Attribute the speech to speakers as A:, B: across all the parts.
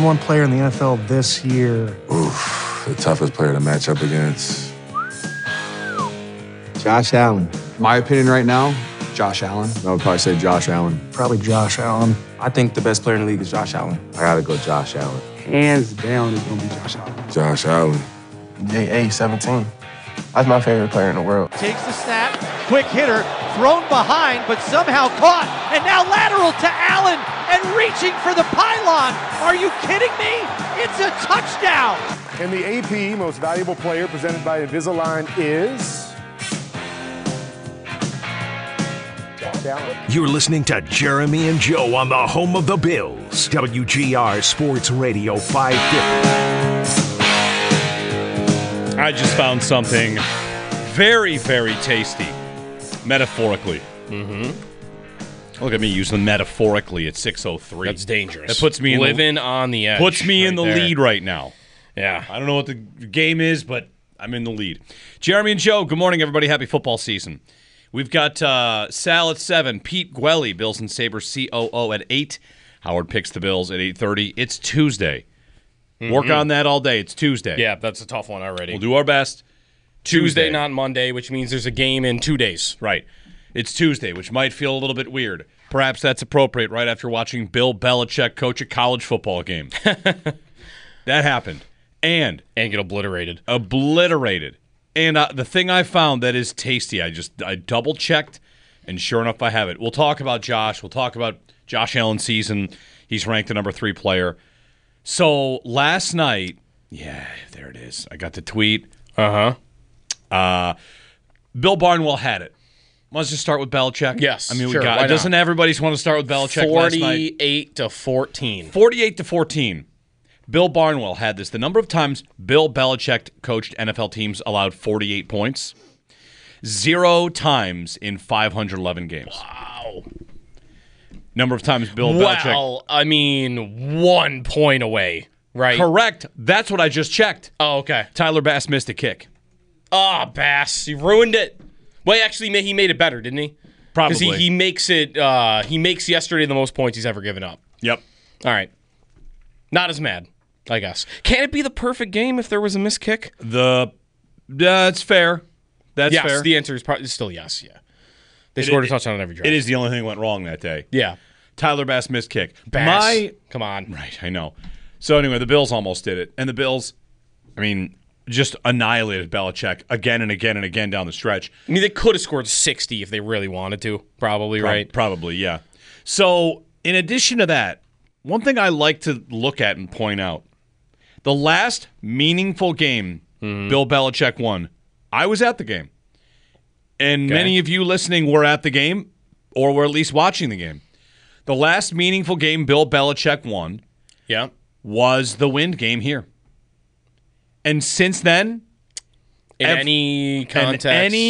A: one player in the NFL this year.
B: Oof, the toughest player to match up against.
C: Josh Allen.
D: My opinion right now, Josh Allen.
C: I would probably say Josh Allen.
A: Probably Josh Allen.
E: I think the best player in the league is Josh Allen.
C: I gotta go Josh Allen.
D: Hands down, it's going to be Josh Allen.
B: Josh Allen.
F: JA 17. That's my favorite player in the world.
G: Takes the snap, quick hitter, thrown behind, but somehow caught, and now lateral to Allen, and reaching for the pylon. Are you kidding me? It's a touchdown.
H: And the AP Most Valuable Player presented by Invisalign is...
I: You're listening to Jeremy and Joe on the home of the Bills. WGR Sports Radio 550.
J: I just found something very, very tasty, metaphorically. Mm-hmm. Look at me using metaphorically at 6:03.
K: That's dangerous.
J: That puts me in
K: living on the edge.
J: Puts me in the
K: there.
J: lead right now.
K: Yeah.
J: I don't know what the game is, but I'm in the lead. Jeremy and Joe, good morning, everybody. Happy football season. We've got Sal at 7, Pete Gwelly, Bills and Sabres COO at 8. Howard picks the Bills at 8:30. It's Tuesday. Work on that all day. It's Tuesday.
K: Yeah, that's a tough one already.
J: We'll do our best.
K: Tuesday, not Monday, which means there's a game in 2 days.
J: Right. It's Tuesday, which might feel a little bit weird. Perhaps that's appropriate right after watching Bill Belichick coach a college football game. That happened. And
K: get obliterated.
J: And the thing I found that is tasty, I double-checked, and sure enough, I have it. We'll talk about Josh. We'll talk about Josh Allen's season. He's ranked the number 3 player. So last night, yeah, there it is. I got the tweet.
K: Uh-huh.
J: Bill Barnwell had it. Let's just start with Belichick.
K: Yes,
J: I mean,
K: sure,
J: it. Doesn't everybody just want to start with Belichick last night?
K: 48-14.
J: 48-14. Bill Barnwell had this. The number of times Bill Belichick coached NFL teams allowed 48 points. 0 times in 511 games.
K: Wow.
J: Number of times Bill Belichick...
K: Well, I mean, 1 point away, right?
J: Correct. That's what I just checked.
K: Oh, okay.
J: Tyler Bass missed a kick.
K: Oh, Bass. You ruined it. Well, actually, he made it better, didn't he?
J: Probably.
K: Because he makes it... he makes yesterday the most points he's ever given up.
J: Yep.
K: All right. Not as mad, I guess. Can it be the perfect game if there was a missed kick?
J: That's fair. That's
K: yes,
J: fair.
K: The answer is probably still yes, yeah. They scored a touchdown on every drive.
J: It is the only thing that went wrong that day.
K: Yeah.
J: Tyler Bass missed kick.
K: Bass. Come on.
J: Right, I know. So anyway, the Bills almost did it. And the Bills, I mean, just annihilated Belichick again and again and again down the stretch.
K: I mean, they could have scored 60 if they really wanted to, probably, right?
J: Probably, yeah. So in addition to that, one thing I like to look at and point out, the last meaningful game Bill Belichick won, I was at the game. And many of you listening were at the game or were at least watching the game. The last meaningful game Bill Belichick won was the Wind game here. And since then...
K: Any context.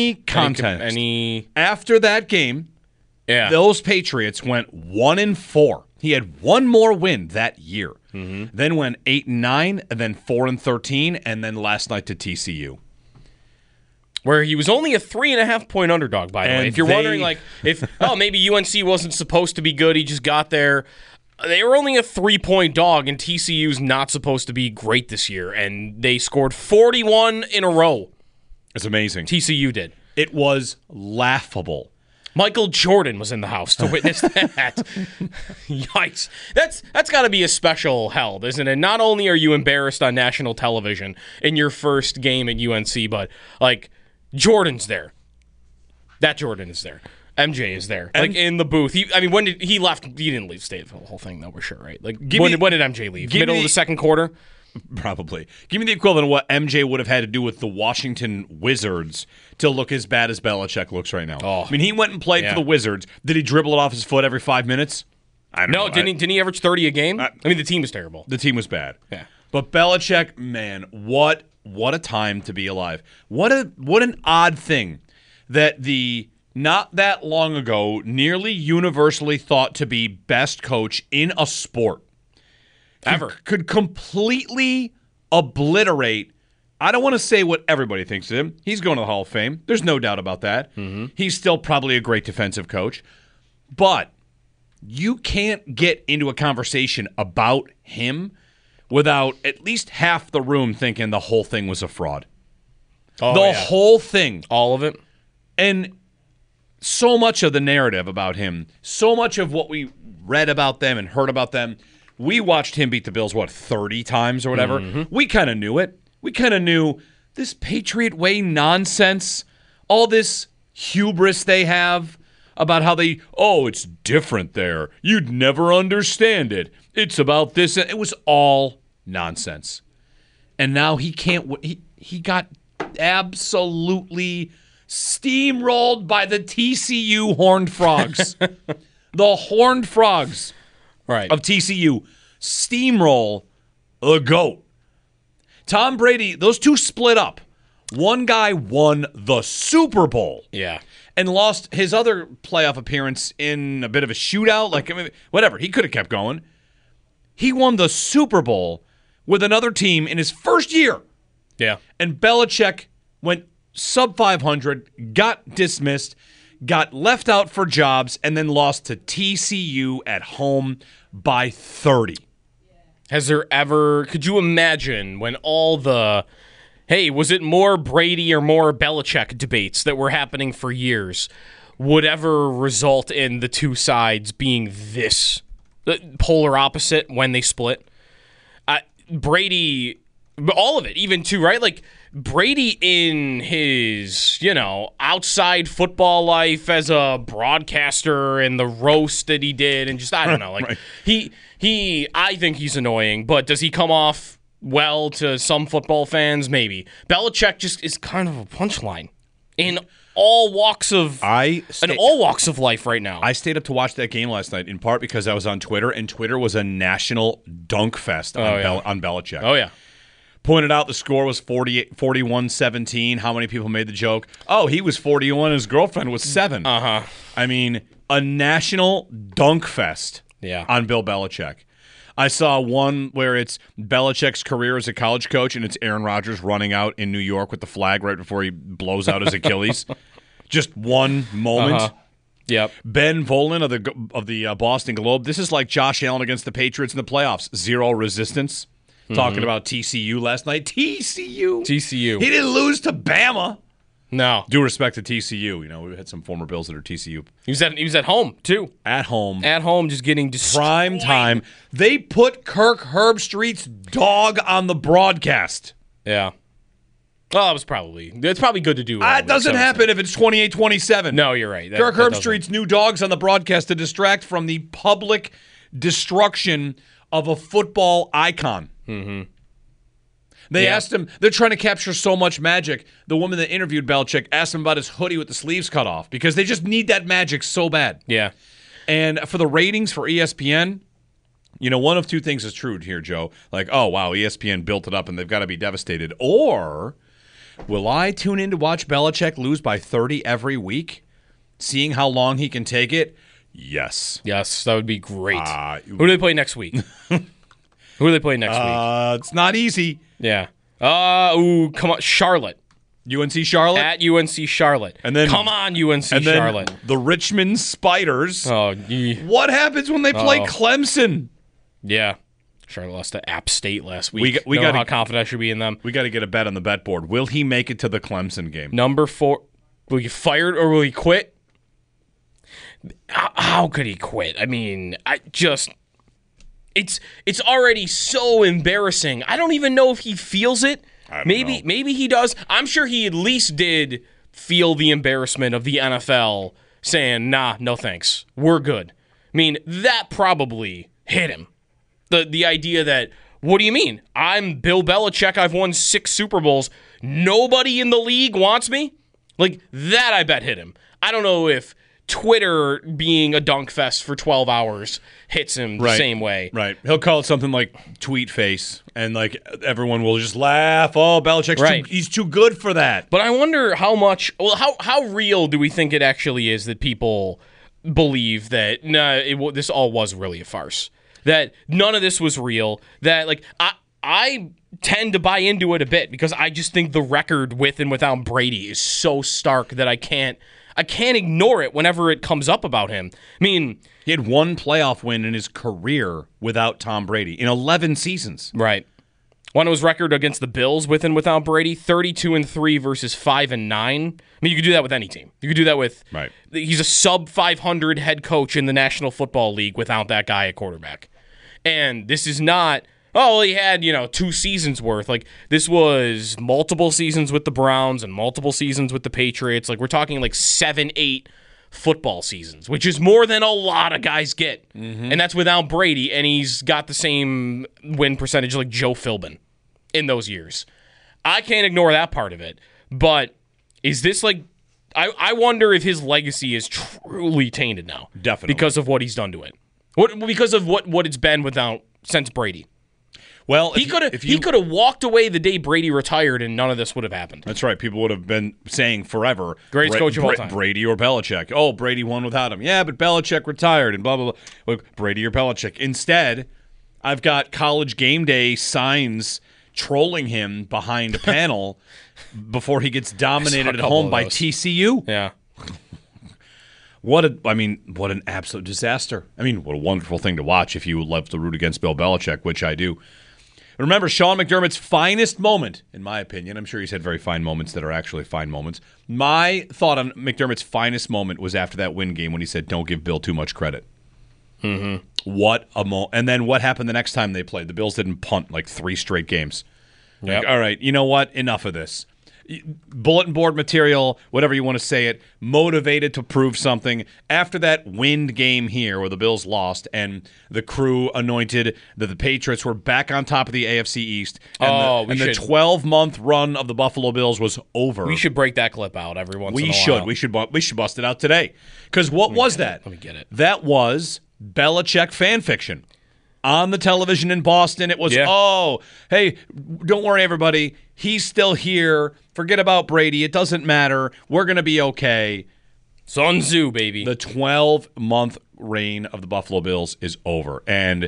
J: After that game, those Patriots went 1-4. He had one more win that year. Then went 8-9, and then 4-13, and then last night to TCU.
K: Where he was only a 3.5-point underdog, by the way. If you're wondering, maybe UNC wasn't supposed to be good, he just got there. They were only a 3-point dog, and TCU's not supposed to be great this year, and they scored 41 in a row.
J: It's amazing.
K: TCU did.
J: It was laughable.
K: Michael Jordan was in the house to witness that. Yikes. That's got to be a special held, isn't it? Not only are you embarrassed on national television in your first game at UNC, but, Jordan's there. That Jordan is there. MJ is there. In the booth. When did he left? He didn't leave, stay for the whole thing, though, we're sure, right? When did MJ leave? Middle of the second quarter?
J: Probably. Give me the equivalent of what MJ would have had to do with the Washington Wizards to look as bad as Belichick looks right now.
K: Oh.
J: He went and played for the Wizards. Did he dribble it off his foot every 5 minutes? I don't know.
K: Didn't he average 30 a game? The team was terrible.
J: The team was bad.
K: Yeah.
J: But Belichick, man, what a time to be alive. What an odd thing that the not that long ago nearly universally thought to be best coach in a sport
K: ever
J: could completely obliterate. I don't want to say what everybody thinks of him. He's going to the Hall of Fame. There's no doubt about that. He's still probably a great defensive coach. But you can't get into a conversation about him without at least half the room thinking the whole thing was a fraud.
K: Oh,
J: the whole thing.
K: All of it.
J: And so much of the narrative about him, so much of what we read about them and heard about them, we watched him beat the Bills, 30 times or whatever?
K: Mm-hmm.
J: We kind of knew it. We kind of knew this Patriot Way nonsense, all this hubris they have about how it's different there. You'd never understand it. It's about this. It was all nonsense. And now he can't. He got absolutely steamrolled by the TCU Horned Frogs. The Horned Frogs of TCU steamroll the GOAT. Tom Brady, those two split up. One guy won the Super Bowl.
K: Yeah.
J: And lost his other playoff appearance in a bit of a shootout. Whatever. He could have kept going. He won the Super Bowl with another team in his first year.
K: Yeah.
J: And Belichick went sub 500, got dismissed, got left out for jobs, and then lost to TCU at home by 30.
K: Has there ever, could you imagine when all the, hey, was it more Brady or more Belichick debates that were happening for years would ever result in the two sides being this polar opposite when they split? Brady, all of it, even too, right? Like, Brady in his, outside football life as a broadcaster and the roast that he did and just, I don't know, like, right. I think he's annoying, but does he come off well to some football fans? Maybe. Belichick just is kind of a punchline in all walks of life right now.
J: I stayed up to watch that game last night in part because I was on Twitter, and Twitter was a national dunk fest on Belichick.
K: Oh, yeah.
J: Pointed out the score was 41-17. How many people made the joke? Oh, he was 41, his girlfriend was 7.
K: Uh-huh.
J: I mean, a national dunk fest on Bill Belichick. I saw one where it's Belichick's career as a college coach, and it's Aaron Rodgers running out in New York with the flag right before he blows out his Achilles. Just one moment.
K: Uh-huh. Yep.
J: Ben Volen of the Boston Globe. This is like Josh Allen against the Patriots in the playoffs. Zero resistance. Talking about TCU last night. TCU.
K: He
J: didn't lose to Bama.
K: No.
J: Due respect to TCU. We had some former Bills that are TCU.
K: He was at home, too.
J: At home,
K: just getting destroyed.
J: Prime time. They put Kirk Herbstreit's dog on the broadcast.
K: Yeah. Well, it's probably good to do.
J: It doesn't happen if it's 28-27.
K: No, you're right.
J: Kirk Herbstreit's new dog's on the broadcast to distract from the public destruction of a football icon.
K: Mm-hmm.
J: They asked him, they're trying to capture so much magic. The woman that interviewed Belichick asked him about his hoodie with the sleeves cut off because they just need that magic so bad.
K: Yeah.
J: And for the ratings for ESPN, one of two things is true here, Joe. Like, oh, wow, ESPN built it up and they've got to be devastated. Or will I tune in to watch Belichick lose by 30 every week, seeing how long he can take it? Yes.
K: Yes, that would be great. Who do they play next week? Who do they play next week?
J: It's not easy.
K: Yeah. Come on, Charlotte.
J: UNC Charlotte?
K: At UNC Charlotte.
J: And then
K: come on, UNC Charlotte.
J: The Richmond Spiders.
K: Oh,
J: what happens when they play Clemson?
K: Yeah. Charlotte lost to App State last week.
J: We got
K: how confident I should be in them.
J: We got to get a bet on the bet board. Will he make it to the Clemson game?
K: Number 4. Will he fired or will he quit? How could he quit? I mean, It's already so embarrassing. I don't even know if he feels it. Maybe he does. I'm sure he at least did feel the embarrassment of the NFL saying, nah, no thanks. We're good. I mean, that probably hit him. The idea that, what do you mean? I'm Bill Belichick. I've won 6 Super Bowls. Nobody in the league wants me? Like, that I bet hit him. I don't know if Twitter being a dunk fest for 12 hours hits him the same way.
J: Right. He'll call it something like tweet face, and like everyone will just laugh. Oh, Belichick's he's too good for that.
K: But I wonder how much, how real do we think it actually is that people believe that this all was really a farce? That none of this was real? That, like, I tend to buy into it a bit because I just think the record with and without Brady is so stark that I can't I can't ignore it whenever it comes up about him. I mean,
J: he had one playoff win in his career without Tom Brady in 11 seasons.
K: Right. One was record against the Bills with and without Brady, 32-3 versus 5-9. I mean, you could do that with any team. You could do that with.
J: Right.
K: He's a sub 500 head coach in the National Football League without that guy at quarterback. And this is not. Oh, well, he had 2 seasons worth. Like, this was multiple seasons with the Browns and multiple seasons with the Patriots. Like, we're talking like 7-8 football seasons, which is more than a lot of guys get. Mm-hmm. And that's without Brady, and he's got the same win percentage like Joe Philbin in those years. I can't ignore that part of it. But is this like... I wonder if his legacy is truly tainted now.
J: Definitely.
K: Because of what he's done to it. Because of what it's been since Brady.
J: Well,
K: he could have walked away the day Brady retired, and none of this would have happened.
J: That's right. People would have been saying forever,
K: greatest coach of all time,
J: Brady or Belichick. Oh, Brady won without him. Yeah, but Belichick retired, and blah blah blah. Look, Brady or Belichick. Instead, I've got College Game Day signs trolling him behind a panel before he gets dominated at home by TCU.
K: Yeah.
J: What an absolute disaster. I mean, what a wonderful thing to watch if you love to root against Bill Belichick, which I do. Remember, Sean McDermott's finest moment, in my opinion, I'm sure he's had very fine moments that are actually fine moments. My thought on McDermott's finest moment was after that win game when he said, don't give Bill too much credit.
K: Mm-hmm.
J: What a moment. And then what happened the next time they played? The Bills didn't punt like 3 straight games.
K: Yep.
J: Like, all right, you know what? Enough of this. Bulletin board material, whatever you want to say it, motivated to prove something. After that wind game here where the Bills lost and the crew anointed that the Patriots were back on top of the AFC East and the 12-month run of the Buffalo Bills was over.
K: We should break that clip out every once in a while.
J: We should bust it out today. Because what was that?
K: Let me get it.
J: That was Belichick fan fiction. On the television in Boston, it was, hey, don't worry, everybody. He's still here. Forget about Brady. It doesn't matter. We're going to be okay.
K: Sun Tzu, baby.
J: The 12-month reign of the Buffalo Bills is over. And,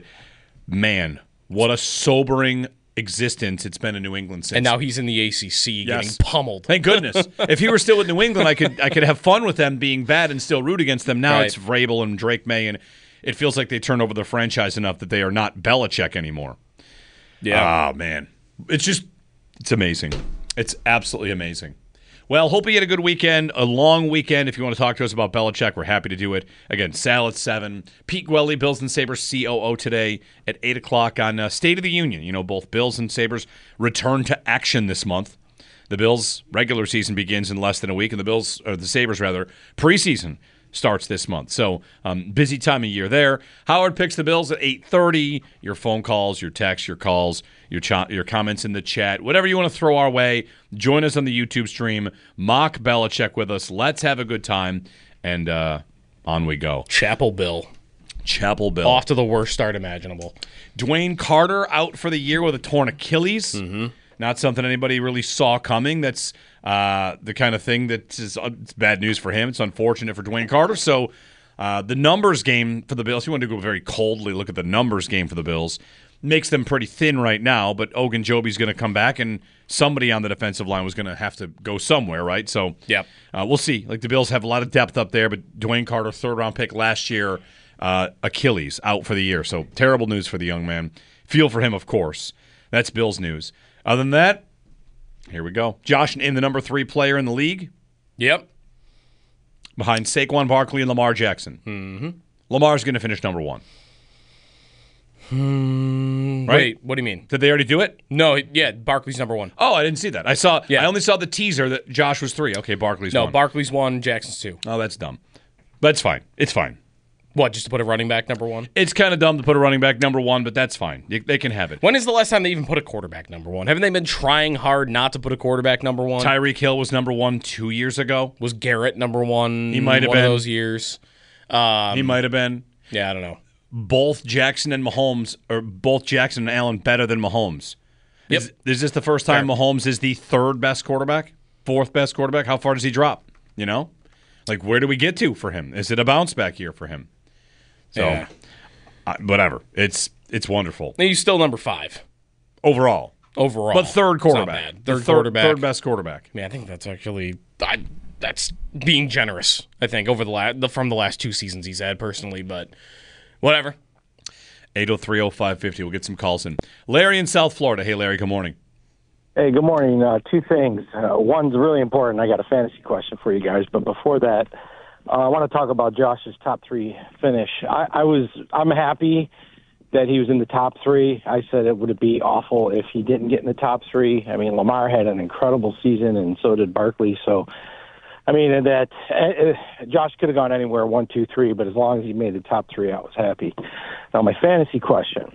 J: man, what a sobering existence it's been in New England since.
K: And now he's in the ACC getting pummeled.
J: Thank goodness. If he were still with New England, I could have fun with them being bad and still root against them. Now It's Vrabel and Drake May, and it feels like they turned over the franchise enough that they are not Belichick anymore.
K: Yeah.
J: Oh, man. It's amazing. It's absolutely amazing. Well, hope you had a good weekend, a long weekend. If you want to talk to us about Belichick, we're happy to do it. Again, Sal at 7. Pete Gwelly, Bills and Sabres COO today at 8 o'clock on State of the Union. You know, both Bills and Sabres return to action this month. The Bills' regular season begins in less than a week, and the Sabres preseason starts this month. So busy time of year there. Howard picks the Bills at 8:30. Your phone calls, your texts, your calls, your comments in the chat, whatever you want to throw our way. Join us on the YouTube stream. Mock Belichick with us. Let's have a good time. And on we go.
K: Chapel Bill. Off to the worst start imaginable.
J: Dwayne Carter out for the year with a torn Achilles.
K: Mm-hmm.
J: Not something anybody really saw coming. That's the kind of thing that is it's bad news for him. It's unfortunate for Dwayne Carter. So the numbers game for the Bills, you want to go very coldly look at the numbers game for the Bills, makes them pretty thin right now, but Ogunjobi's going to come back, and somebody on the defensive line was going to have to go somewhere, right? So we'll see. Like, the Bills have a lot of depth up there, but Dwayne Carter, 3rd-round pick last year, Achilles out for the year. So terrible news for the young man. Feel for him, of course. That's Bills news. Other than that, here we go. Josh in the number 3 player in the league.
K: Yep.
J: Behind Saquon Barkley and Lamar Jackson.
K: Mm-hmm.
J: Lamar's going to finish number 1.
K: Right? Wait, what do you mean?
J: Did they already do it?
K: No, Barkley's number 1.
J: Oh, I didn't see that. I only saw the teaser that Josh was 3. Okay, Barkley's 1.
K: No, Barkley's 1, Jackson's 2.
J: Oh, that's dumb. That's fine. It's fine.
K: What, just to put a running back number 1?
J: It's kind of dumb to put a running back number 1, but that's fine. They can have it.
K: When is the last time they even put a quarterback number 1? Haven't they been trying hard not to put a quarterback number 1?
J: Tyreek Hill was number 1 2 years ago.
K: Was Garrett number 1?
J: He might have
K: been
J: one
K: of those years.
J: He might have been.
K: Yeah, I don't know.
J: Both Jackson and Allen better than Mahomes.
K: Yep.
J: Is this the first time Mahomes is the 3rd best quarterback? 4th best quarterback? How far does he drop? You know? Like, where do we get to for him? Is it a bounce back year for him? So, whatever. It's wonderful.
K: And he's still number 5.
J: Overall.
K: But
J: 3rd quarterback.
K: Third quarterback.
J: 3rd best quarterback.
K: Yeah, I think that's actually... that's being generous, I think, over from the last 2 seasons he's had personally, but whatever.
J: 803-0550. We'll get some calls in. Larry in South Florida. Hey, Larry, good morning.
L: Hey, good morning. 2 things. One's really important. I got a fantasy question for you guys, but before that, I want to talk about Josh's top 3 finish. I'm happy that he was in the top 3. I said it would be awful if he didn't get in the top 3. I mean, Lamar had an incredible season, and so did Barkley. So, I mean, that Josh could have gone anywhere 1, 2, 3, but as long as he made the top 3, I was happy. Now, my fantasy question.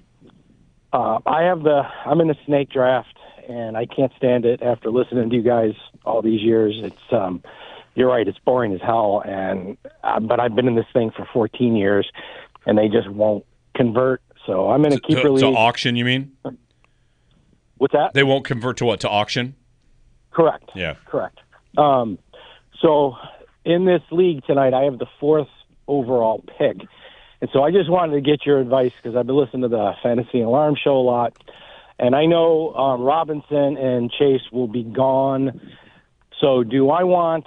L: I'm in the snake draft, and I can't stand it after listening to you guys all these years. It's you're right, it's boring as hell, but I've been in this thing for 14 years, and they just won't convert. So I'm in a keeper league.
J: To auction, you mean?
L: What's that?
J: They won't convert to what? To auction?
L: Correct.
J: Yeah.
L: Correct. So in this league tonight, I have the 4th overall pick. And so I just wanted to get your advice because I've been listening to the Fantasy Alarm Show a lot. And I know Robinson and Chase will be gone. So do I want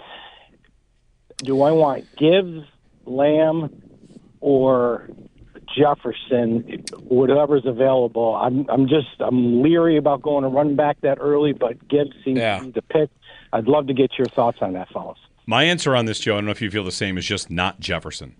L: Gibbs, Lamb, or Jefferson, whatever's available? I'm leery about going to run back that early, but Gibbs seems to be the pick. I'd love to get your thoughts on that, fellas.
J: My answer on this, Joe, I don't know if you feel the same, is just not Jefferson.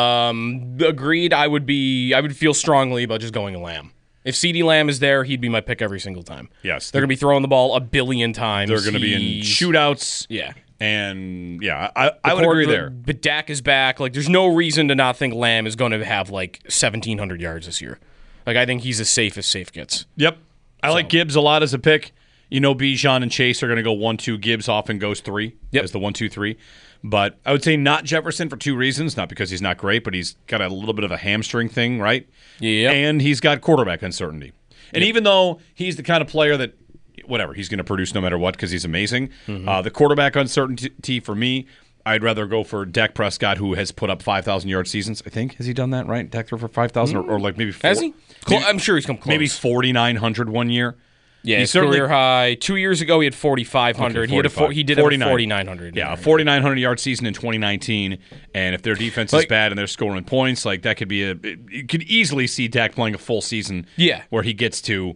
K: Agreed. I would feel strongly about just going to Lamb. If CeeDee Lamb is there, he'd be my pick every single time.
J: Yes.
K: They're going to be throwing the ball a billion times.
J: They're going to be in shootouts.
K: Yeah.
J: And, I would agree there.
K: But Dak is back. Like, there's no reason to not think Lamb is going to have, 1,700 yards this year. Like, I think he's as safe as safe gets.
J: Yep. I like Gibbs a lot as a pick. You know, Bijan and Chase are going to go 1-2. Gibbs often goes 3 as the 1-2-3. But I would say not Jefferson for 2 reasons. Not because he's not great, but he's got a little bit of a hamstring thing, right?
K: Yeah.
J: And he's got quarterback uncertainty. And even though he's the kind of player that, whatever, he's going to produce no matter what because he's amazing, the quarterback uncertainty for me, I'd rather go for Dak Prescott, who has put up 5,000-yard seasons, I think. Has he done that, right? Dak threw for 5,000 or maybe 4?
K: Has he? I'm sure he's come close.
J: Maybe 4,900 one year.
K: Yeah, his career high. 2 years ago, he had 4,500.
J: Okay,
K: he did 4,900.
J: Yeah, a 4,900-yard season in 2019. And if their defense is bad and they're scoring points, that could be you could easily see Dak playing a full season.
K: Yeah,
J: where he gets to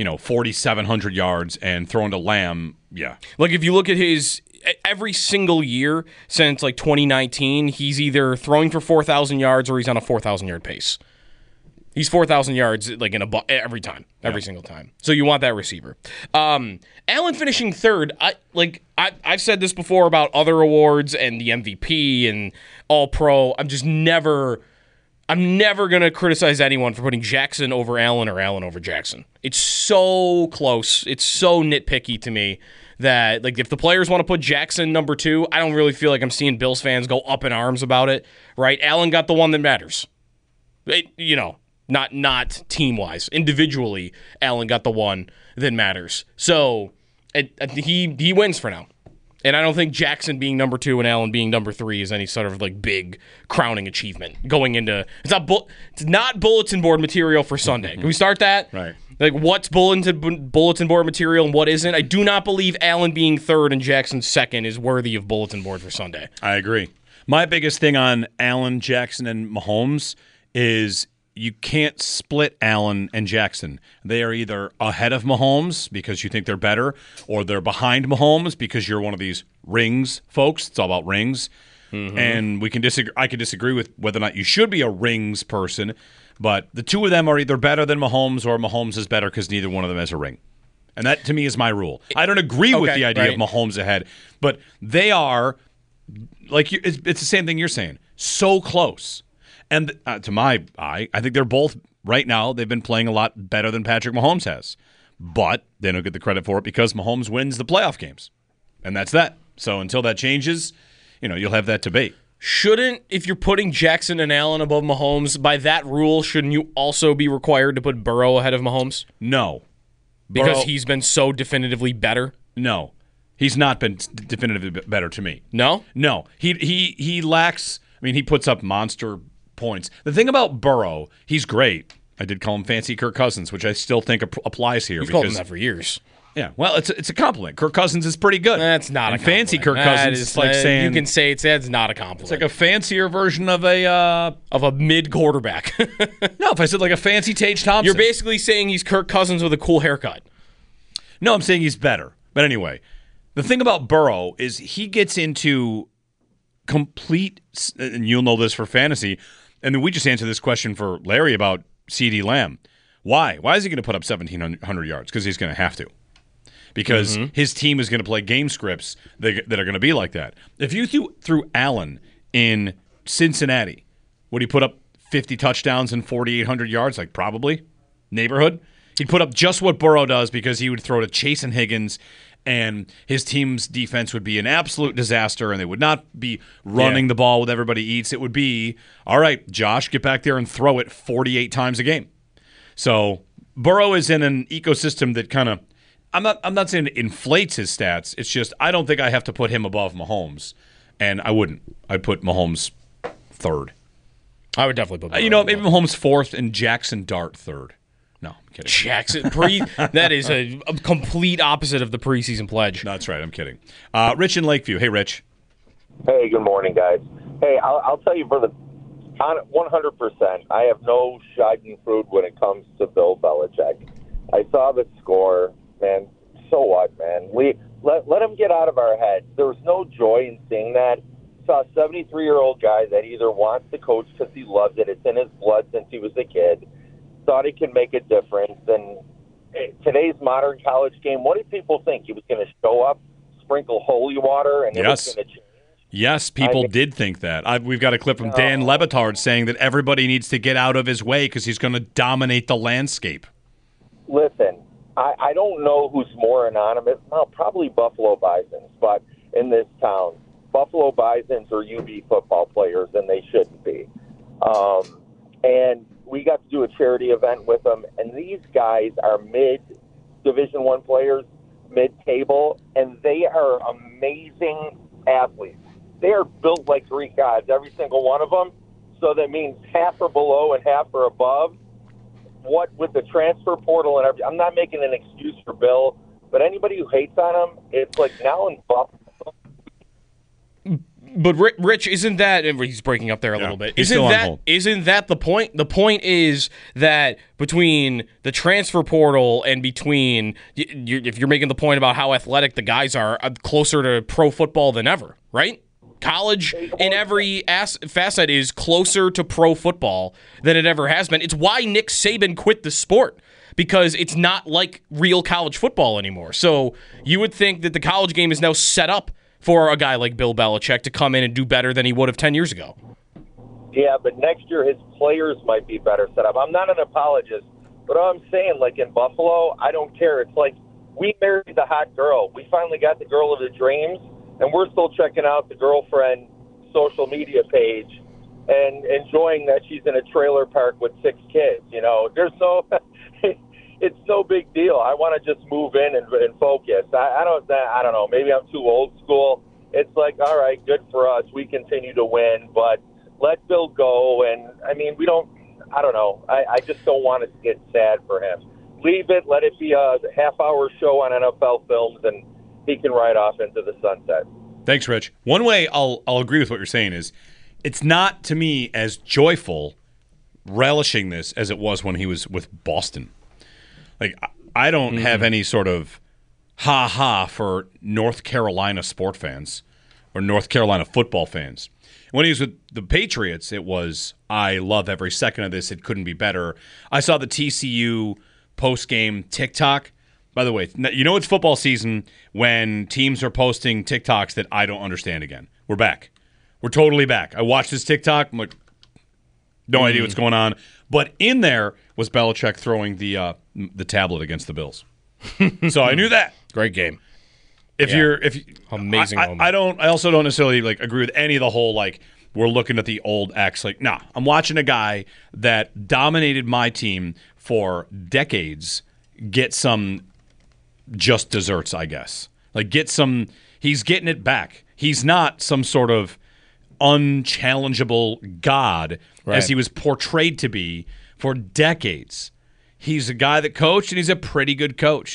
J: 4,700 yards and throwing to Lamb. Yeah,
K: if you look at his every single year since 2019, he's either throwing for 4,000 yards or he's on a 4,000-yard pace. He's 4,000 yards every time, every single time. So you want that receiver. Allen finishing 3rd. I've said this before about other awards and the MVP and All-Pro. I'm never going to criticize anyone for putting Jackson over Allen or Allen over Jackson. It's so close. It's so nitpicky to me that if the players want to put Jackson number 2, I don't really feel like I'm seeing Bills fans go up in arms about it. Right? Allen got the one that matters. Not team-wise. Individually, Allen got the one that matters. So he wins for now. And I don't think Jackson being number 2 and Allen being number 3 is any sort of big crowning achievement going into. It's not bulletin board material for Sunday. Can we start that?
J: Right.
K: What's bulletin board material and what isn't? I do not believe Allen being 3rd and Jackson 2nd is worthy of bulletin board for Sunday.
J: I agree. My biggest thing on Allen, Jackson, and Mahomes is you can't split Allen and Jackson. They are either ahead of Mahomes because you think they're better, or they're behind Mahomes because you're one of these rings folks. It's all about rings. And we can disagree. I can disagree with whether or not you should be a rings person, but the two of them are either better than Mahomes or Mahomes is better because neither one of them has a ring. And that, to me, is my rule. I don't agree with the idea of Mahomes ahead, but they are, it's the same thing you're saying, so close. And to my eye, I think they're both, right now, they've been playing a lot better than Patrick Mahomes has. But they don't get the credit for it because Mahomes wins the playoff games. And that's that. So until that changes, you'll have that debate.
K: If you're putting Jackson and Allen above Mahomes, by that rule, shouldn't you also be required to put Burrow ahead of Mahomes?
J: No.
K: Because he's been so definitively better?
J: No. He's not been definitively better to me.
K: No?
J: No. He lacks, he puts up monster points. The thing about Burrow, he's great. I did call him Fancy Kirk Cousins, which I still think applies here.
K: You've called him that for years.
J: Yeah, well, it's a compliment. Kirk Cousins is pretty good.
K: That's not a compliment.
J: Fancy Kirk Cousins is like saying
K: you can say that's not a compliment.
J: It's like a fancier version of a
K: mid quarterback.
J: No, if I said like a fancy Tage Thompson,
K: you're basically saying he's Kirk Cousins with a cool haircut.
J: No, I'm saying he's better. But anyway, the thing about Burrow is he gets into complete, and you'll know this for fantasy. And then we just answered this question for Larry about CeeDee Lamb. Why? Why is he going to put up 1,700 yards? Because he's going to have to. Because his team is going to play game scripts that are going to be like that. If you threw Allen in Cincinnati, would he put up 50 touchdowns and 4,800 yards? Like probably. Neighborhood. He'd put up just what Burrow does because he would throw to Chase and Higgins, and his team's defense would be an absolute disaster, and they would not be running the ball with everybody eats. It would be, all right, Josh, get back there and throw it 48 times a game. So Burrow is in an ecosystem that kind of, I'm not saying it inflates his stats. It's just I don't think I have to put him above Mahomes, and I wouldn't. I'd put Mahomes third.
K: I would definitely put
J: Burrow maybe Mahomes fourth and Jackson Dart third. No, I'm kidding.
K: Jackson that is a complete opposite of the preseason pledge.
J: No, that's right. I'm kidding. Rich in Lakeview. Hey, Rich.
M: Hey, good morning, guys. Hey, I'll tell you for the 100%, I have no schadenfreude when it comes to Bill Belichick. I saw the score, man. So what, man? Let him get out of our heads. There was no joy in seeing that. Saw a 73-year-old guy that either wants to coach because he loves it. It's in his blood since he was a kid. Thought he could make a difference. And today's modern college game, what did people think? He was going to show up, sprinkle holy water, and it was going to change?
J: Yes, people did think that. We've got a clip from Dan Lebitard saying that everybody needs to get out of his way because he's going to dominate the landscape.
M: Listen, I don't know who's more anonymous. Well, probably Buffalo Bisons, but in this town, Buffalo Bisons are UB football players, and they shouldn't be. And we got to do a charity event with them, and these guys are mid-Division I players, mid-table, and they are amazing athletes. They are built like Greek gods, every single one of them. So that means half are below and half are above. What with the transfer portal and everything, I'm not making an excuse for Bill, but anybody who hates on him, it's like now in Buffalo.
K: But Rich, isn't that he's breaking up there a little bit? Isn't that the point? The point is that between the transfer portal and between if you're making the point about how athletic the guys are, closer to pro football than ever, right? College in every facet is closer to pro football than it ever has been. It's why Nick Saban quit the sport, because it's not like real college football anymore. So you would think that the college game is now set up for a guy like Bill Belichick to come in and do better than he would have 10 years ago.
M: Yeah, but next year his players might be better set up. I'm not an apologist, but I'm saying, like in Buffalo, I don't care. It's like we married the hot girl. We finally got the girl of the dreams, and we're still checking out the girlfriend social media page and enjoying that she's in a trailer park with 6 kids. You know, there's no, it's no big deal. I want to just move in and focus. I don't know. Maybe I'm too old school. It's like, all right, good for us. We continue to win, but let Bill go. And I mean, I don't know. I just don't want it to get sad for him. Leave it. Let it be a half-hour show on NFL Films, and he can ride off into the sunset.
J: Thanks, Rich. One way I'll agree with what you're saying is it's not, to me, as joyful relishing this as it was when he was with Boston. Like, I don't have any sort of ha-ha for North Carolina sport fans or North Carolina football fans. When he was with the Patriots, it was, I love every second of this. It couldn't be better. I saw the TCU post-game TikTok. By the way, you know it's football season when teams are posting TikToks that I don't understand again. We're back. We're totally back. I watched this TikTok. I'm like, no idea what's going on. But in there was Belichick throwing the tablet against the Bills. So I knew that.
K: Great game.
J: Amazing moment. I also don't necessarily agree with any of the whole we're looking at the old X. Nah, I'm watching a guy that dominated my team for decades get some just desserts, I guess. He's getting it back. He's not some sort of unchallengeable god as he was portrayed to be for decades. He's a guy that coached, and he's a pretty good coach.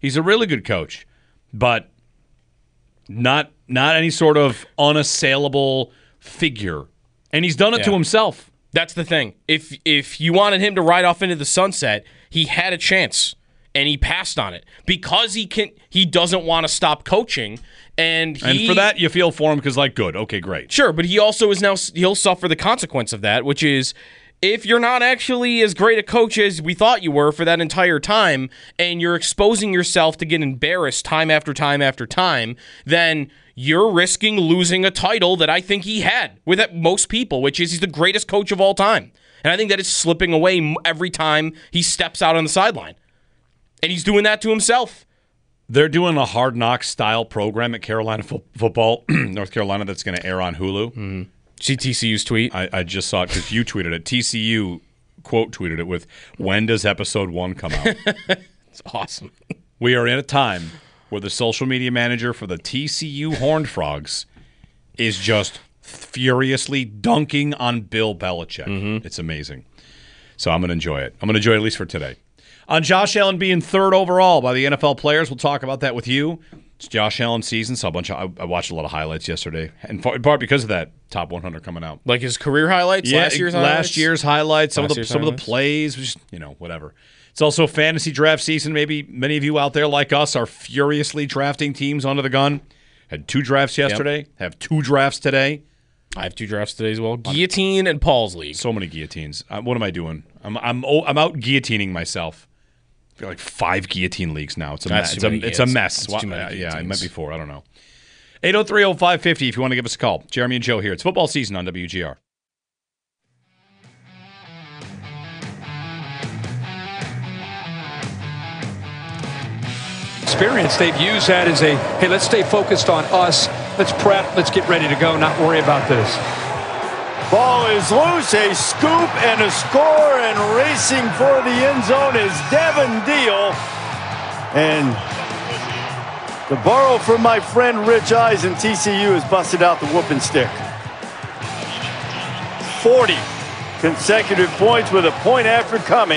J: He's a really good coach, but not any sort of unassailable figure. And he's done it to himself.
K: That's the thing. If you wanted him to ride off into the sunset, he had a chance and he passed on it because he doesn't want to stop coaching. And
J: for that, you feel for him because, good, okay, great.
K: Sure, but he also he'll suffer the consequence of that, which is if you're not actually as great a coach as we thought you were for that entire time, and you're exposing yourself to get embarrassed time after time after time, then you're risking losing a title that I think he had with most people, which is he's the greatest coach of all time. And I think that is slipping away every time he steps out on the sideline. And he's doing that to himself.
J: They're doing a Hard Knocks style program at Carolina football, North Carolina, that's going to air on Hulu.
K: Mm-hmm. See TCU's tweet?
J: I just saw it because you tweeted it. TCU quote tweeted it with, "When does episode 1 come out?"
K: It's awesome.
J: We are in a time where the social media manager for the TCU Horned Frogs is just furiously dunking on Bill Belichick. Mm-hmm. It's amazing. So I'm going to enjoy it. I'm going to enjoy it at least for today. On Josh Allen being 3rd overall by the NFL players, we'll talk about that with you. It's Josh Allen season, so I watched a lot of highlights yesterday, in part because of that top 100 coming out.
K: Like his career highlights, last year's highlights,
J: some of the plays, just, whatever. It's also fantasy draft season. Maybe many of you out there like us are furiously drafting teams under the gun. Had 2 drafts yesterday. Have 2 drafts today.
K: I have 2 drafts today as well. Guillotine and Paul's league.
J: So many guillotines. What am I doing? I'm out guillotining myself. I feel like 5 guillotine leagues now. It's a mess. It's a mess. I meant before. I don't know. 803-0550 if you want to give us a call. Jeremy and Joe here. It's football season on WGR.
N: Experience, they've used that as hey, let's stay focused on us. Let's prep. Let's get ready to go. Not worry about this.
O: Ball is loose, a scoop and a score, and racing for the end zone is Devin Deal. And to borrow from my friend Rich Eisen, TCU has busted out the whooping stick. 40 consecutive points with a point after coming.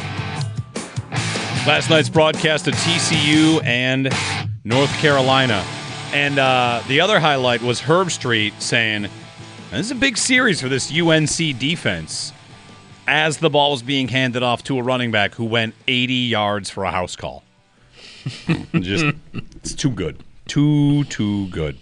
J: Last night's broadcast of TCU and North Carolina. And the other highlight was Herb Street saying, this is a big series for this UNC defense, as the ball was being handed off to a running back who went 80 yards for a house call. It's too good. Too good.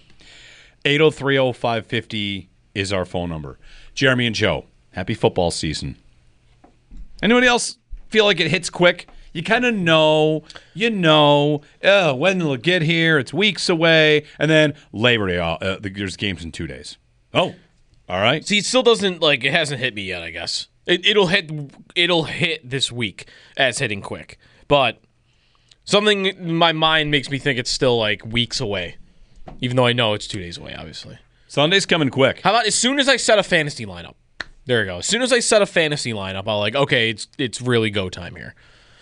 J: 803-0550 is our phone number. Jeremy and Joe, happy football season. Anybody else feel like it hits quick? You kind of know, when it'll get here, it's weeks away, and then Labor Day, there's games in 2 days. Oh, all right.
K: See, it still doesn't, it hasn't hit me yet, I guess. It'll hit this week as hitting quick. But something in my mind makes me think it's still, weeks away, even though I know it's 2 days away, obviously.
J: Sunday's coming quick.
K: How about as soon as I set a fantasy lineup? There we go. As soon as I set a fantasy lineup, I'll okay, it's really go time here.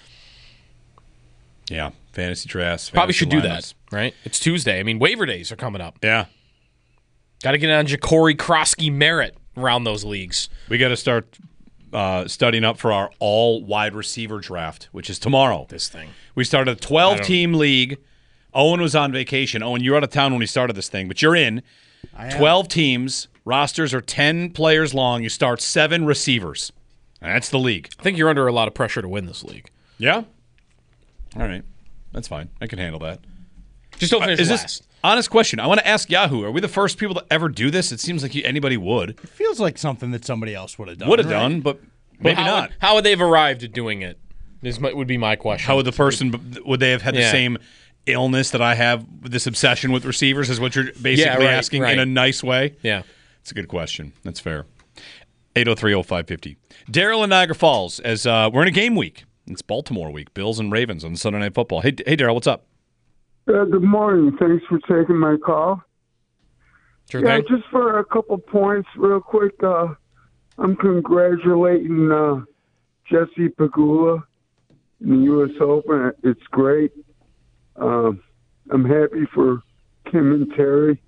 J: Yeah, fantasy drafts.
K: Probably should do that, right? It's Tuesday. I mean, waiver days are coming up.
J: Yeah.
K: Got to get on Ja'Cory Krosky Merritt around those leagues.
J: We got to start studying up for our all wide receiver draft, which is tomorrow.
K: This thing.
J: We started a 12-team league. Owen was on vacation. Owen, you're out of town when we started this thing, but you're in. 12 teams. Rosters are 10 players long. You start 7 receivers. That's the league.
K: I think you're under a lot of pressure to win this league.
J: Yeah? All right. That's fine. I can handle that.
K: Just don't finish last.
J: This, honest question. I want to ask Yahoo. Are we the first people to ever do this? It seems like anybody would.
P: It feels like something that somebody else would have done.
J: Would have done, but maybe not.
K: How would they have arrived at doing it? This would be my question.
J: How would the person, would they have had the same illness that I have, this obsession with receivers is what you're basically asking in a nice way?
K: Yeah.
J: It's a good question. That's fair. 803-0550. Daryl in Niagara Falls, as we're in a game week. It's Baltimore week. Bills and Ravens on Sunday Night Football. Hey Daryl, what's up?
Q: Good morning. Thanks for taking my call.
K: Sure thing.
Q: Just for a couple points real quick, I'm congratulating Jesse Pegula in the U.S. Open. It's great. I'm happy for Kim and Terry.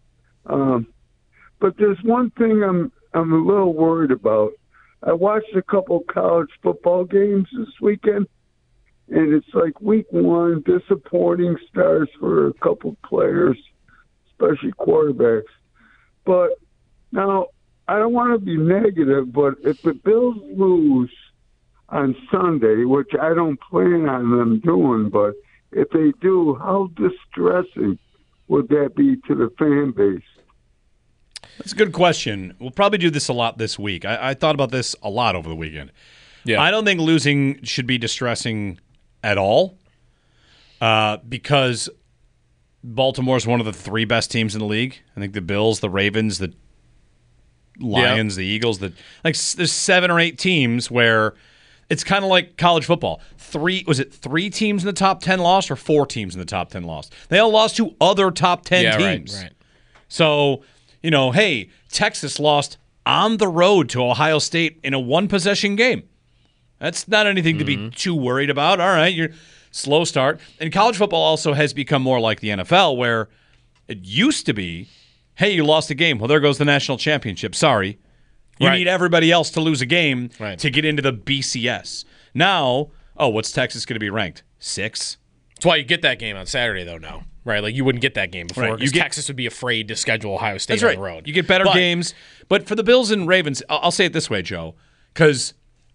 Q: But there's one thing I'm a little worried about. I watched a couple college football games this weekend, And it's like week one, disappointing starts for a couple players, especially quarterbacks. But now, I don't want to be negative, but if the Bills lose on Sunday, which I don't plan on them doing, but if they do, how distressing would that be to the fan base?
J: That's a good question. We'll probably do this a lot this week. I thought about this a lot over the weekend.
K: Yeah.
J: I don't think losing should be distressing at all because Baltimore is one of the 3 best teams in the league. I think the Bills, the Ravens, the Lions, the Eagles, there's 7 or 8 teams where it's kind of like college football. 3 teams in the top 10 lost or 4 teams in the top 10 lost? They all lost to other top 10 teams.
K: Right.
J: So, hey, Texas lost on the road to Ohio State in a 1-possession game. That's not anything to be too worried about. All right, you're slow start. And college football also has become more like the NFL, where it used to be, hey, you lost a game. Well, there goes the national championship. Sorry. You need everybody else to lose a game to get into the BCS. Now, what's Texas going to be ranked? 6?
K: That's why you get that game on Saturday, though, now. Right? Like, you wouldn't get that game before because Texas would be afraid to schedule Ohio State on the road.
J: You get better games. But for the Bills and Ravens, I'll say it this way, Joe, because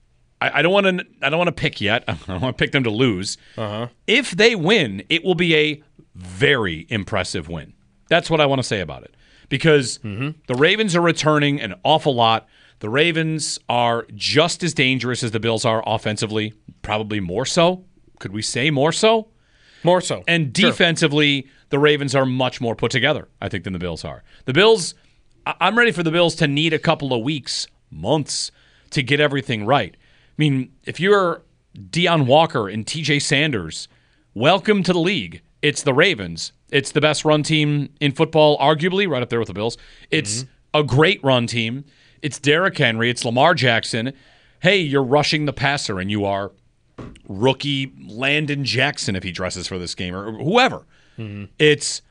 J: I don't want to pick yet. I don't want to pick them to lose. If they win, it will be a very impressive win. That's what I want to say about it. Because the Ravens are returning an awful lot. The Ravens are just as dangerous as the Bills are offensively, probably more so. Could we say more so?
K: More so.
J: And defensively, the Ravens are much more put together, I think, than the Bills are. The Bills, I'm ready for the Bills to need a couple of weeks, months, to get everything right. I mean, if you're Deion Walker and TJ Sanders, welcome to the league. It's the Ravens. It's the best run team in football, arguably, right up there with the Bills. It's a great run team. It's Derrick Henry. It's Lamar Jackson. Hey, you're rushing the passer, and you are rookie Landon Jackson if he dresses for this game, or whoever. It's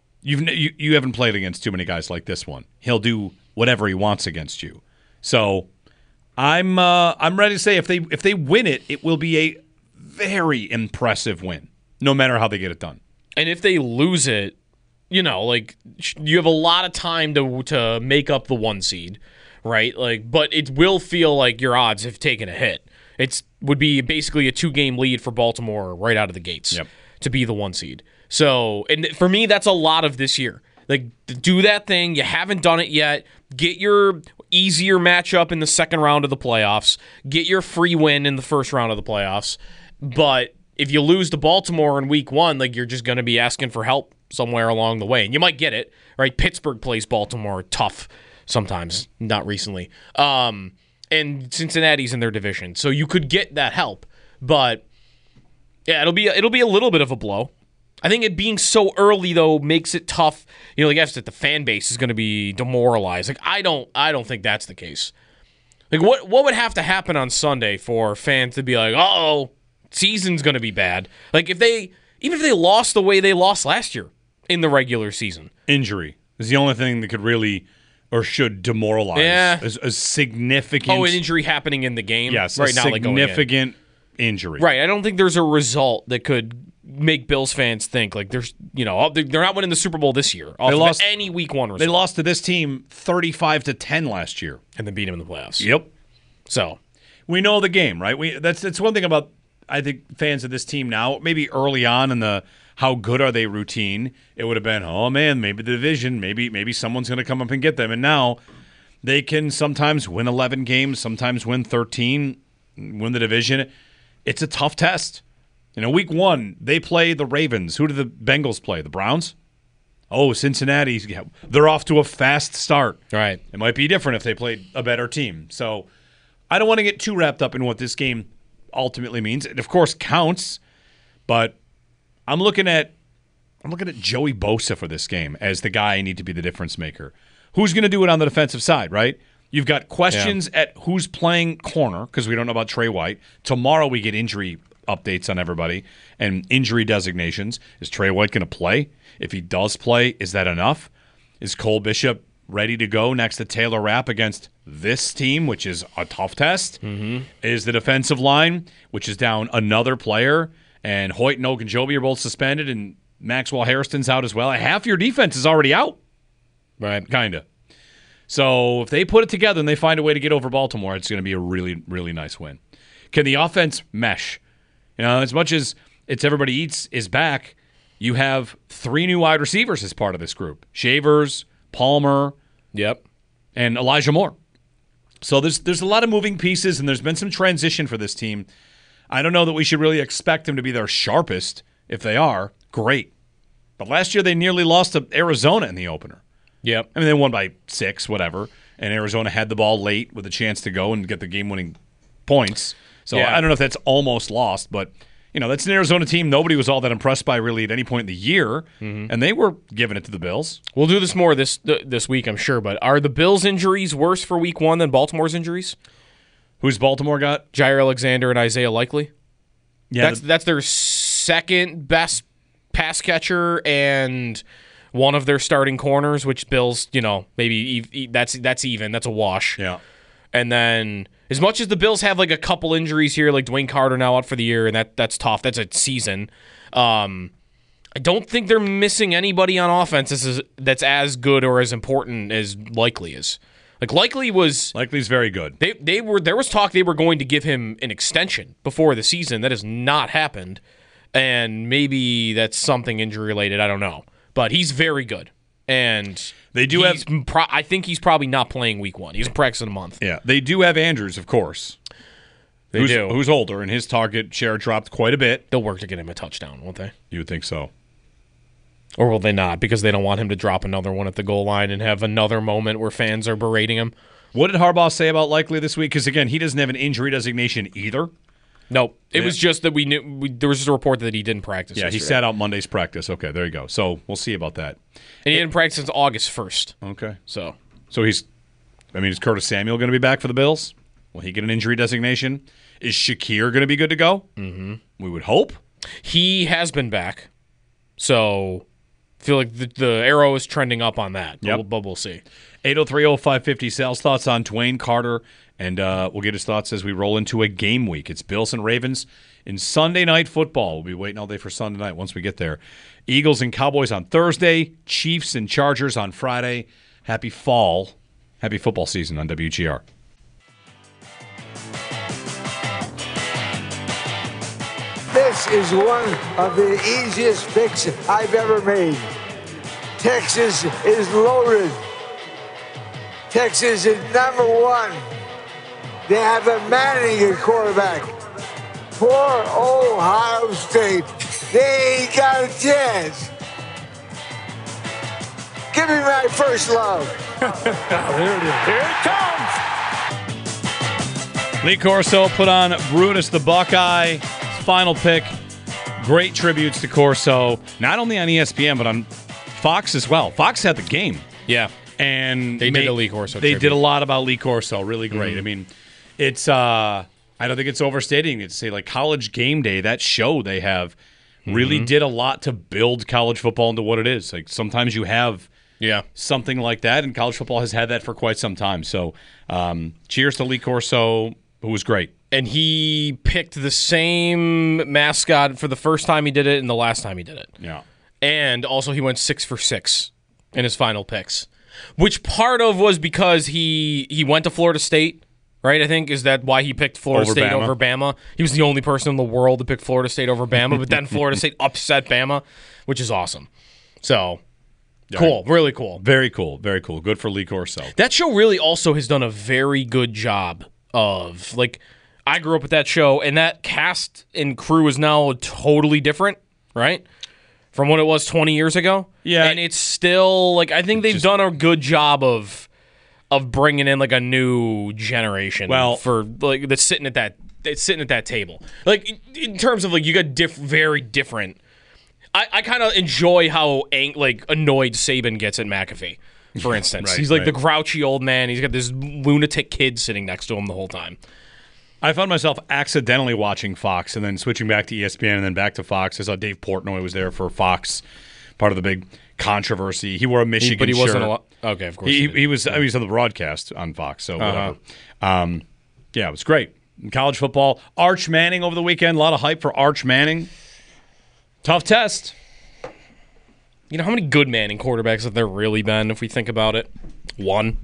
J: you haven't played against too many guys like this one. He'll do whatever he wants against you. So I'm ready to say if they win it, it will be a very impressive win, no matter how they get it done.
K: And if they lose it, you have a lot of time to make up the 1 seed, right? But it will feel like your odds have taken a hit. It would be basically a 2-game lead for Baltimore right out of the gates to be the 1 seed. So, and for me, that's a lot of this year. Do that thing. You haven't done it yet. Get your easier matchup in the second round of the playoffs. Get your free win in the first round of the playoffs. But if you lose to Baltimore in week 1, you're just going to be asking for help somewhere along the way. And you might get it, right? Pittsburgh plays Baltimore tough sometimes, not recently. And Cincinnati's in their division. So you could get that help. But yeah, it'll be a little bit of a blow. I think it being so early though makes it tough. I guess that the fan base is going to be demoralized. I don't think that's the case. What would have to happen on Sunday for fans to be like, "Uh-oh, season's going to be bad." Even if they lost the way they lost last year in the regular season.
J: Injury is the only thing that could really or should demoralize a significant...
K: an injury happening in the game?
J: Yes,
K: right
J: a
K: now,
J: significant injury.
K: Right, I don't think there's a result that could make Bills fans think there's, they're not winning the Super Bowl this year. They lost any week 1 result.
J: They lost to this team 35-10 last year.
K: And then beat them in the playoffs.
J: Yep.
K: So
J: we know the game, right? That's one thing about, I think, fans of this team now. Maybe early on in the how good are they routine, it would have been, oh man, maybe the division, maybe someone's going to come up and get them. And now they can sometimes win 11 games, sometimes win 13, win the division. It's a tough test. Week 1, they play the Ravens. Who do the Bengals play? The Browns? Oh, Cincinnati. They're off to a fast start.
K: Right.
J: It might be different if they played a better team. So I don't want to get too wrapped up in what this game ultimately means. It, of course, counts, but I'm looking at Joey Bosa for this game as the guy I need to be the difference maker. Who's going to do it on the defensive side, right? You've got questions at who's playing corner because we don't know about Trey White. Tomorrow we get injury updates on everybody and injury designations. Is Trey White going to play? If he does play, is that enough? Is Cole Bishop ready to go next to Taylor Rapp against this team, which is a tough test? Is the defensive line, which is down another player, and Hoyt and Ogunjobi are both suspended, and Maxwell Harrison's out as well. Half your defense is already out.
K: Right.
J: Kind of. So if they put it together and they find a way to get over Baltimore, it's going to be a really, really nice win. Can the offense mesh? As much as it's everybody eats is back, you have 3 new wide receivers as part of this group. Shavers, Palmer, and Elijah Moore. So there's a lot of moving pieces, and there's been some transition for this team. I don't know that we should really expect them to be their sharpest. If they are, great. But last year they nearly lost to Arizona in the opener.
K: Yep.
J: I mean, they won by 6, whatever, and Arizona had the ball late with a chance to go and get the game-winning points. So I don't know if that's almost lost, but that's an Arizona team nobody was all that impressed by really at any point in the year, and they were giving it to the Bills.
K: We'll do this more this week, I'm sure, but are the Bills' injuries worse for week 1 than Baltimore's injuries?
J: Who's Baltimore got?
K: Jair Alexander and Isaiah Likely.
J: Yeah,
K: that's their second best pass catcher and one of their starting corners, which Bills, maybe that's even. That's a wash.
J: Yeah.
K: And then as much as the Bills have like a couple injuries here, like Dwayne Carter now out for the year, and that's tough. That's a season. I don't think they're missing anybody on offense that's as good or as important as Likely is. Like
J: Likely's very good.
K: There was talk they were going to give him an extension before the season. That has not happened, and maybe that's something injury related. I don't know, but he's very good, and
J: they do have.
K: I think he's probably not playing week 1. He's practicing a month.
J: Yeah, they do have Andrews, of course. Who's older, and his target share dropped quite a bit.
K: They'll work to get him a touchdown, won't they?
J: You would think so.
K: Or will they not? Because they don't want him to drop another one at the goal line and have another moment where fans are berating him.
J: What did Harbaugh say about Likely this week? Because, again, he doesn't have an injury designation either.
K: No. It was just that we knew there was just a report that he didn't practice yesterday.
J: He sat out Monday's practice. Okay, there you go. So we'll see about that.
K: And he didn't practice since August 1st.
J: Okay.
K: So
J: is Curtis Samuel going to be back for the Bills? Will he get an injury designation? Is Shakir going to be good to go?
K: Mm-hmm.
J: We would hope.
K: He has been back. So I feel like the arrow is trending up on that. But we'll see.
J: 803-0550, Sal's thoughts on Dwayne Carter, and we'll get his thoughts as we roll into a game week. It's Bills and Ravens in Sunday Night Football. We'll be waiting all day for Sunday night once we get there. Eagles and Cowboys on Thursday, Chiefs and Chargers on Friday. Happy football season on WGR.
R: This is one of the easiest picks I've ever made. Texas is loaded. Texas is number 1. They have a Manning at quarterback. Poor Ohio State. They ain't got a chance. Give me my first love.
N: There it is. Here it comes.
J: Lee Corso put on Brutus the Buckeye. His final pick. Great tributes to Corso. Not only on ESPN, but on Fox as well. Fox had the game.
K: Yeah.
J: And
K: they did a Lee Corso
J: They
K: tribute.
J: did a lot about Lee Corso. Really great.
K: Mm-hmm.
J: I mean, it's I don't think it's overstating it to say like College Game Day, that show they have really did a lot to build college football into what it is. Like sometimes you have something like that, and college football has had that for quite some time. So cheers to Lee Corso, who was great.
K: And he picked the same mascot for the first time he did it and the last time he did it.
J: Yeah.
K: And also he went 6 for 6 in his final picks, which part of was because he went to Florida State, right? I think is that why he picked Florida State over Bama. He was the only person in the world to pick Florida State over Bama, but then Florida State upset Bama, which is awesome. So cool, really cool.
J: Very cool, very cool. Good for Lee Corso.
K: That show really also has done a very good job of, like, I grew up with that show, and that cast and crew is now totally different, right? From what it was 20 years ago.
J: Yeah.
K: And it's still, like, I think they've done a good job of bringing in, like, a new generation for, like, that's sitting at that table. Like, in terms of, like, you got very different. I kind of enjoy how, annoyed Saban gets at McAfee, for instance. He's like the grouchy old man. He's got this lunatic kid sitting next to him the whole time.
J: I found myself accidentally watching Fox and then switching back to ESPN and then back to Fox. I saw Dave Portnoy was there for Fox, part of the big controversy. He wore a Michigan
K: but he
J: shirt.
K: wasn't okay, of course.
J: He was. I mean, he was on the broadcast on Fox, so whatever. Yeah, it was great. In college football, Arch Manning over the weekend. A lot of hype for Arch Manning. Tough test.
K: You know how many good Manning quarterbacks have there really been, if we think about it? One.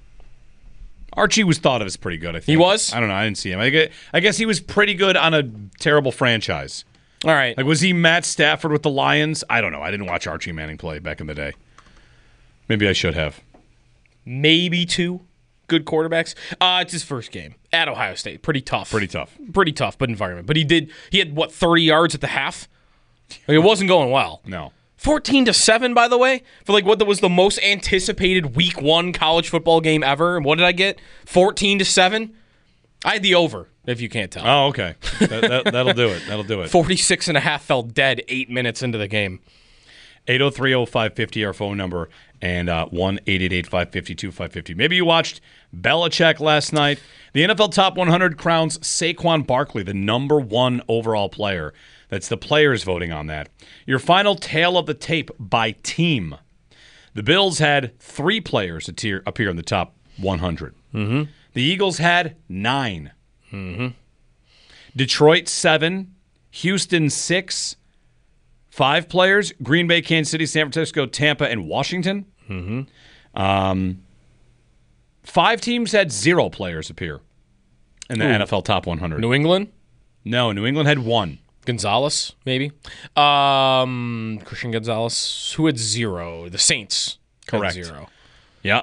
J: Archie was thought of as pretty good, I think.
K: He was?
J: I don't know. I didn't see him. I guess he was pretty good on a terrible franchise.
K: All right.
J: Like, was he Matt Stafford with the Lions? I don't know. I didn't watch Archie Manning play back in the day. Maybe I should have.
K: Maybe 2 good quarterbacks. It's his first game at Ohio State. Pretty tough.
J: Pretty tough, but
K: environment. But he had, 30 yards at the half? Like, it wasn't going well.
J: No.
K: 14-7, by the way, for what was the most anticipated Week 1 college football game ever. And what did I get? 14-7? I had the over, if you can't tell.
J: Oh, okay. That'll do it. That'll do it.
K: 46.5 fell dead 8 minutes into the game.
J: 803-0550, our phone number, and 1-888-552-550. Maybe you watched Belichick last night. The NFL Top 100 crowns Saquon Barkley the number 1 overall player. That's the players voting on that. Your final tale of the tape by team. The Bills had 3 players appear in the top 100.
K: Mm-hmm.
J: The Eagles had 9.
K: Mm-hmm.
J: Detroit 7. Houston 6. 5 players. Green Bay, Kansas City, San Francisco, Tampa, and Washington.
K: Mm-hmm.
J: 5 teams had 0 players appear in the NFL Top 100.
K: New England?
J: No, New England had 1.
K: Gonzalez, maybe. Christian Gonzalez. Who had 0? The Saints.
J: Correct.
K: Had 0.
J: Yeah.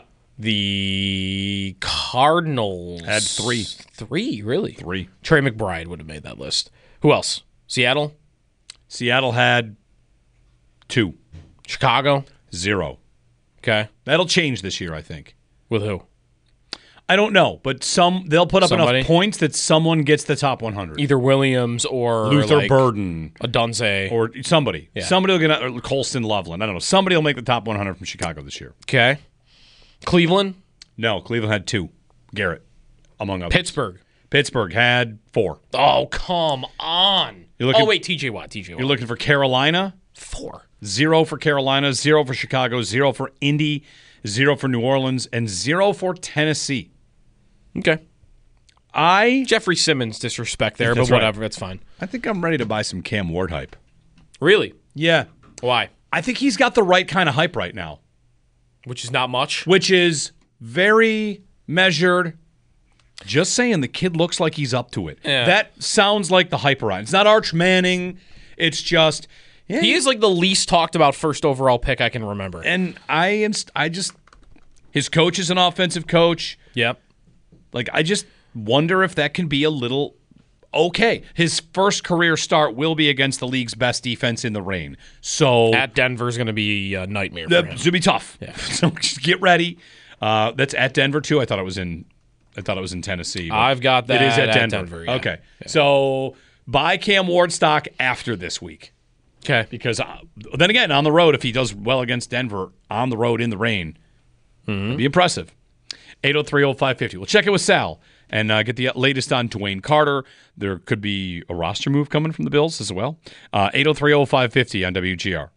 K: The Cardinals
J: had 3.
K: 3, really?
J: 3.
K: Trey McBride would have made that list. Who else? Seattle?
J: Seattle had 2.
K: Chicago?
J: 0.
K: Okay.
J: That'll change this year, I think.
K: With who?
J: I don't know, but they'll put up
K: Somebody?
J: enough points that someone gets the top 100.
K: Either Williams or
J: Luther Burden.
K: A Dunze.
J: Or somebody.
K: Yeah.
J: Somebody will get or Colston Loveland. I don't know. Somebody will make the top 100 from Chicago this year.
K: Okay. Cleveland?
J: No, Cleveland had 2. Garrett, among others. Pittsburgh had 4.
K: Oh, come on. Wait, TJ Watt.
J: You're looking for Carolina?
K: 4.
J: 0 for Carolina, 0 for Chicago, 0 for Indy, 0 for New Orleans, and 0 for Tennessee.
K: Okay. Jeffrey Simmons disrespect there, but whatever, that's fine.
J: I think I'm ready to buy some Cam Ward hype.
K: Really?
J: Yeah.
K: Why?
J: I think he's got the right kind of hype right now.
K: Which is not much?
J: Which is very measured. Just saying, the kid looks like he's up to it.
K: Yeah.
J: That sounds like the hype around. It's not Arch Manning. It's just... Yeah.
K: He is like the least talked about first overall pick I can remember.
J: And I just... His coach is an offensive coach.
K: Yep.
J: Like, I just wonder if that can be a little okay. His first career start will be against the league's best defense in the rain. So
K: at Denver's going to be a nightmare for him.
J: It's going to be tough.
K: Yeah.
J: So just get ready. That's at Denver too. I thought it was in Tennessee.
K: I've got that.
J: It is at
K: Denver. Yeah.
J: Okay. Yeah. So buy Cam Ward stock after this week.
K: Okay.
J: Because then again, on the road, if he does well against Denver on the road in the rain, it'd be impressive. 803-0550. We'll check it with Sal and get the latest on Dwayne Carter. There could be a roster move coming from the Bills as well. 803-0550 on WGR.